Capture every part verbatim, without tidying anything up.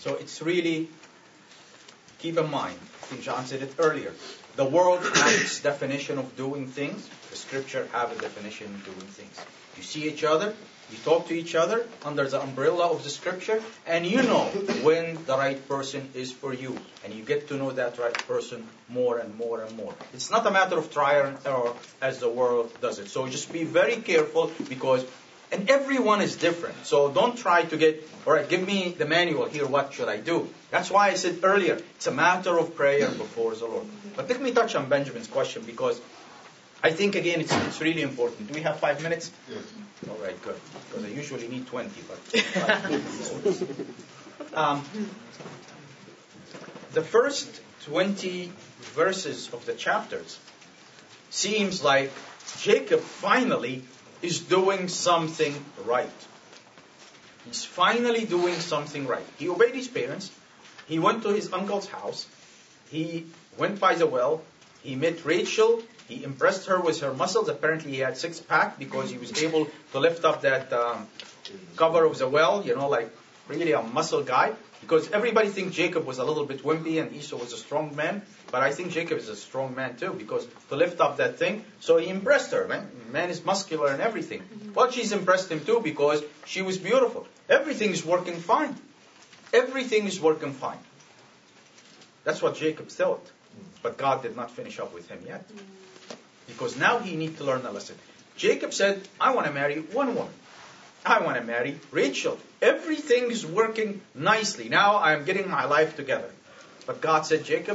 So it's really, keep in mind, I think John said it earlier, the world has its definition of doing things. The Scripture have a definition of doing things. You see each other, you talk to each other under the umbrella of the Scripture, and you know when the right person is for you. And you get to know that right person more and more and more. It's not a matter of trial and error as the world does it. So just be very careful because, and everyone is different. So don't try to get, all right, give me the manual here, what should I do? That's why I said earlier, it's a matter of prayer before the Lord. But let me touch on Benjamin's question because I think, again, it's, it's really important. Do we have five minutes? Yes. All right, good. Because I usually need twenty. But um, the first twenty verses of the chapters seems like Jacob finally is doing something right. He's finally doing something right. He obeyed his parents. He went to his uncle's house. He went by the well. He met Rachel. He impressed her with her muscles. Apparently he had six pack because he was able to lift up that um, cover of the well, you know, like really a muscle guy. Because everybody thinks Jacob was a little bit wimpy and Esau was a strong man. But I think Jacob is a strong man too because to lift up that thing. So he impressed her. Man, man is muscular and everything. Well, she's impressed him too because she was beautiful. Everything is working fine. Everything is working fine. That's what Jacob thought. But God did not finish up with him yet. Because now he needs to learn a lesson. Jacob said, I want to marry one woman. I want to marry Rachel. Everything is working nicely. Now I am getting my life together. But God said, Jacob,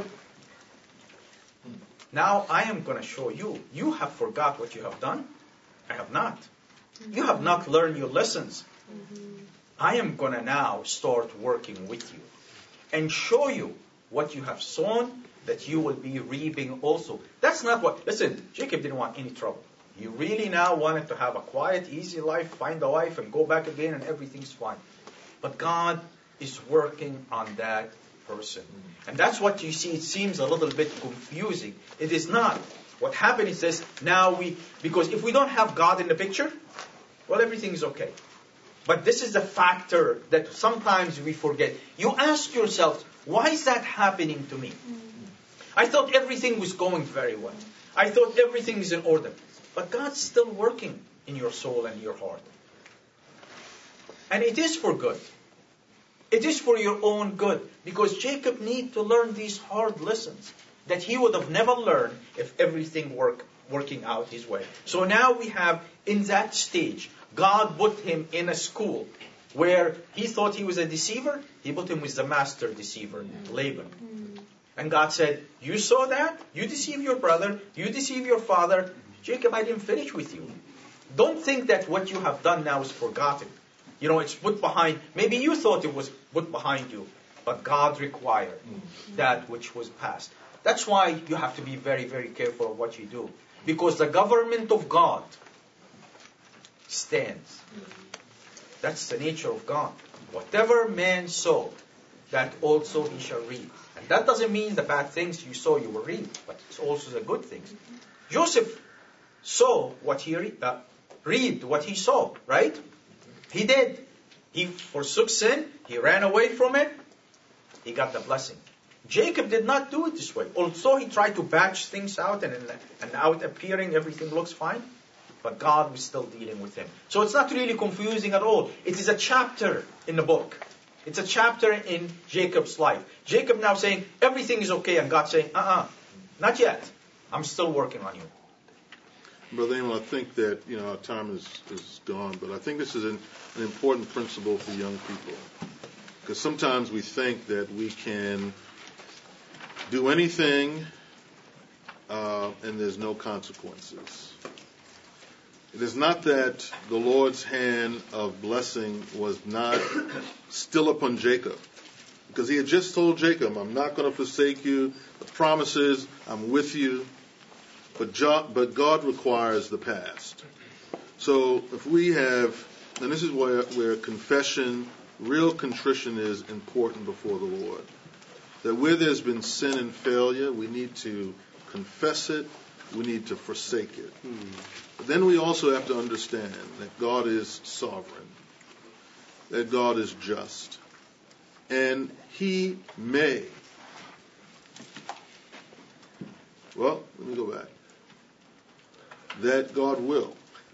now I am going to show you. You have forgot what you have done. I have not. You have not learned your lessons. I am going to now start working with you and show you what you have sown, that you will be reaping also. That's not what, listen, Jacob didn't want any trouble. He really now wanted to have a quiet, easy life, find a wife and go back again and everything's fine. But God is working on that person. And that's what you see, it seems a little bit confusing. It is not. What happened is this, now we, because if we don't have God in the picture, well, everything is okay. But this is the factor that sometimes we forget. You ask yourself, why is that happening to me? I thought everything was going very well. I thought everything is in order. But God's still working in your soul and your heart. And it is for good. It is for your own good. Because Jacob needed to learn these hard lessons that he would have never learned if everything worked working out his way. So now we have, in that stage, God put him in a school where he thought he was a deceiver. He put him with the master deceiver, Laban. And God said, you saw that? You deceive your brother. You deceive your father. Jacob, I didn't finish with you. Don't think that what you have done now is forgotten. You know, it's put behind. Maybe you thought it was put behind you. But God required that which was past. That's why you have to be very, very careful of what you do. Because the government of God stands. That's the nature of God. Whatever man sow, that also he shall reap. And that doesn't mean the bad things you sow you will reap, but it's also the good things. Joseph saw what he re- uh, reaped, what he saw, right? He did. He forsook sin. He ran away from it. He got the blessing. Jacob did not do it this way. Although he tried to batch things out and, and out appearing everything looks fine, but God was still dealing with him. So it's not really confusing at all. It is a chapter in the book. It's a chapter in Jacob's life. Jacob now saying, everything is okay, and God saying, uh-uh, not yet. I'm still working on you. Brother Emil, I think that, you know, our time is, is gone, but I think this is an, an important principle for young people. Because sometimes we think that we can do anything uh, and there's no consequences. It is not that the Lord's hand of blessing was not still upon Jacob. Because he had just told Jacob, I'm not going to forsake you. The promises, I'm with you. But, jo- but God requires the past. So if we have, and this is where, where confession, real contrition is important before the Lord. That where there's been sin and failure, we need to confess it. We need to forsake it. Hmm. But then we also have to understand that God is sovereign, that God is just, and he may. Well, let me go back. That God will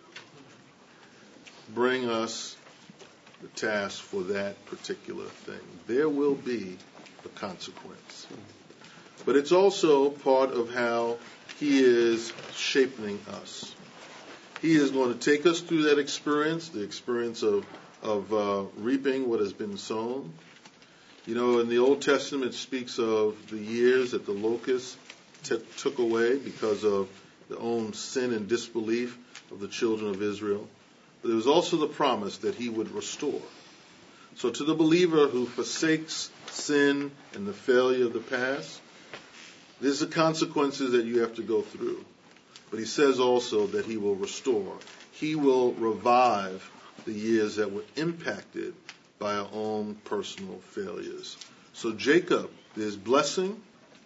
bring us the task for that particular thing. There will be a consequence. But it's also part of how he is shaping us. He is going to take us through that experience, the experience of, of uh, reaping what has been sown. You know, in the Old Testament, it speaks of the years that the locusts t- took away because of their own sin and disbelief of the children of Israel. But there was also the promise that he would restore. So to the believer who forsakes sin and the failure of the past, there's the consequences that you have to go through. But he says also that he will restore. He will revive the years that were impacted by our own personal failures. So Jacob, there's blessing,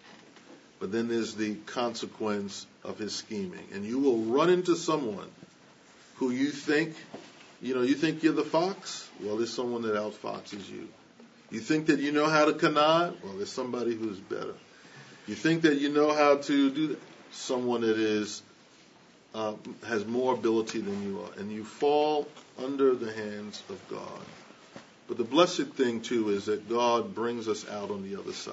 but then there's the consequence of his scheming. And you will run into someone who you think, you know, you think you're the fox? Well, there's someone that outfoxes you. You think that you know how to connive? Well, there's somebody who's better. You think that you know how to do that? Someone that is uh, has more ability than you are. And you fall under the hands of God. But the blessed thing, too, is that God brings us out on the other side.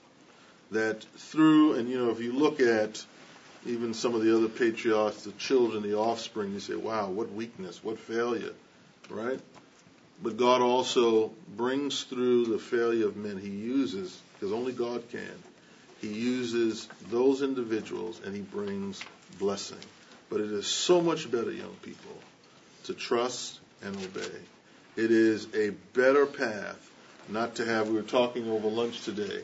That through, and you know, if you look at even some of the other patriarchs, the children, the offspring, you say, wow, what weakness, what failure, right? But God also brings through the failure of men. He uses, because only God can, he uses those individuals and he brings blessing. But it is so much better, young people, to trust and obey. It is a better path not to have, we were talking over lunch today,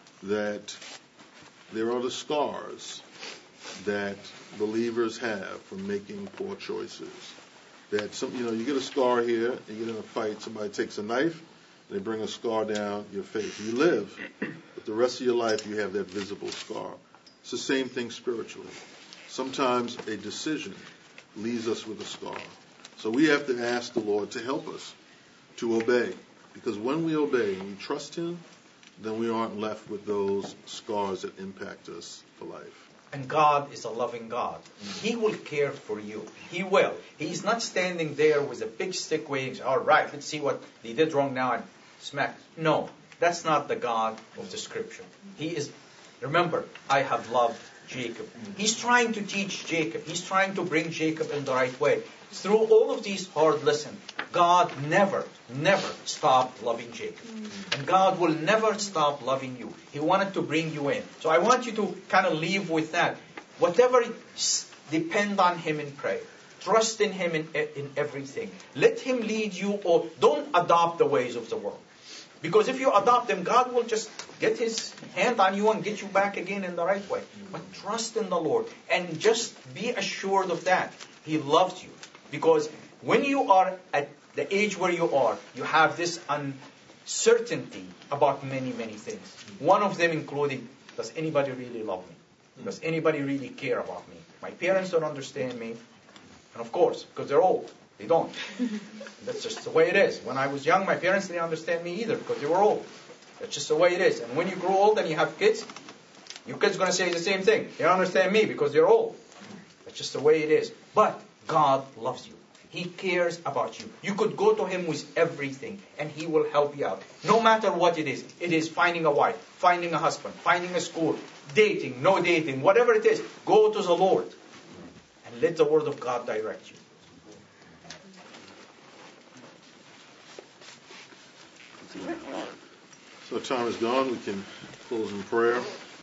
that there are the scars that believers have from making poor choices. That some, you know, you get a scar here, you get in a fight, somebody takes a knife, they bring a scar down your face. You live, but the rest of your life you have that visible scar. It's the same thing spiritually. Sometimes a decision leaves us with a scar. So we have to ask the Lord to help us to obey. Because when we obey and we trust him, then we aren't left with those scars that impact us for life. And God is a loving God. He will care for you. He will. He's not standing there with a big stick waiting, all right, let's see what they did wrong now and smack. No, that's not the God of the Scripture. He is, remember, I have loved Jacob. He's trying to teach Jacob. He's trying to bring Jacob in the right way. Through all of these hard lessons, God never, never stopped loving Jacob. And God will never stop loving you. He wanted to bring you in. So I want you to kind of leave with that. Whatever, depend on him in prayer. Trust in him in, in everything. Let him lead you, or don't adopt the ways of the world. Because if you adopt them, God will just get his hand on you and get you back again in the right way. But trust in the Lord. And just be assured of that. He loves you. Because when you are at the age where you are, you have this uncertainty about many, many things. One of them including, does anybody really love me? Does anybody really care about me? My parents don't understand me. And of course, because they're old. They don't. That's just the way it is. When I was young, my parents didn't understand me either because they were old. That's just the way it is. And when you grow old and you have kids, your kids are going to say the same thing. They don't understand me because they're old. That's just the way it is. But God loves you. He cares about you. You could go to him with everything and he will help you out. No matter what it is. It is finding a wife, finding a husband, finding a school, dating, no dating, whatever it is. Go to the Lord and let the word of God direct you. So time is gone. We can close in prayer.